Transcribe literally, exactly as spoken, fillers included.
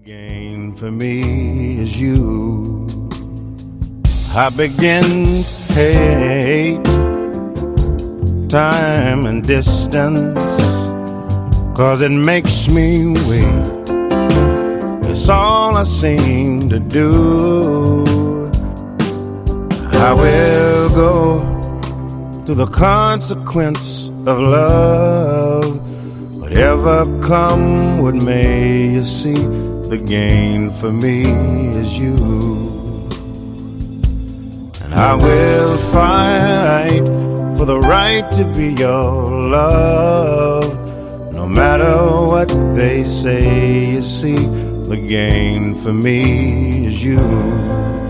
Gain for me is you. I begin to hate time and distance, 'cause it makes me wait. It's all I seem to do. I will go through the consequence of love. Whatever come what may, you see, the gain for me is you. And I will fight for the right to be your love. No matter what they say, you see, the gain for me is you.